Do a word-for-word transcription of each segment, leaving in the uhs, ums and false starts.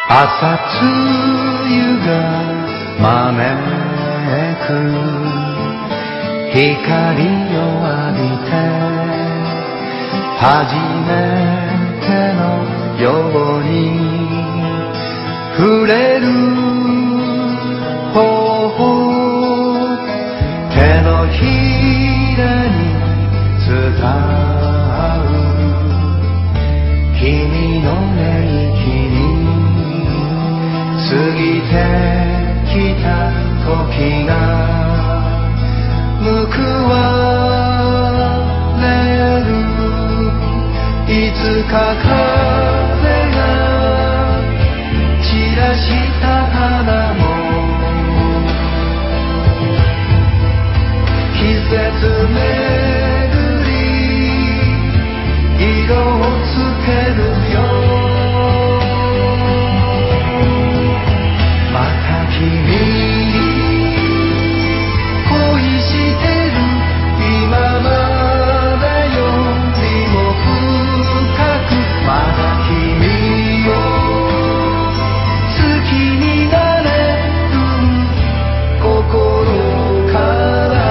朝露が招く光を浴びて初めてのように触れる方法手のひらに伝う君の寝息に過ぎてきた時が報われるいつか風が散らした花も季節巡り色をつけるよまた君に恋してる今までよりも深くまだ君を好きになれる心から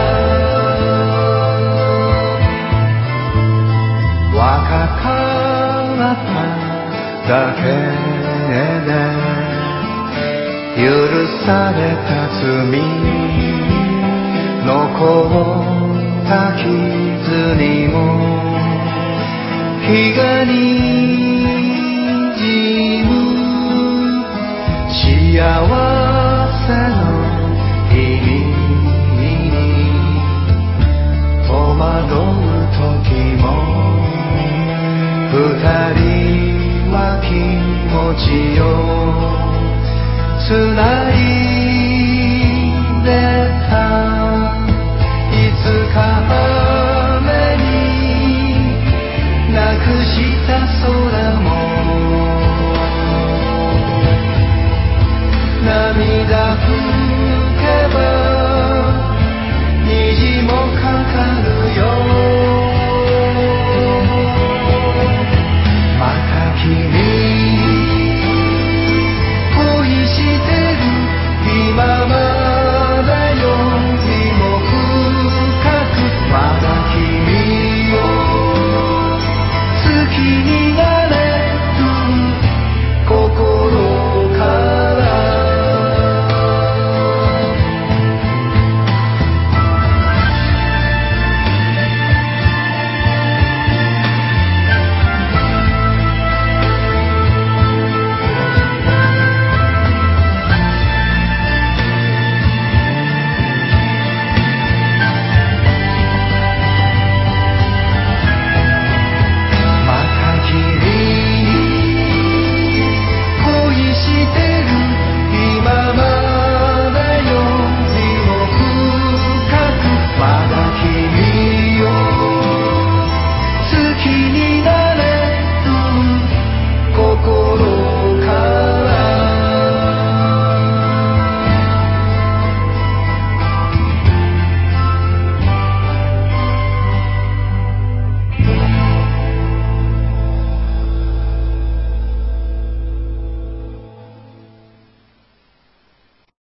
若かっただけで許された罪残った傷にも日がにじむ幸せの意味に戸惑う時も二人は気持ちをつない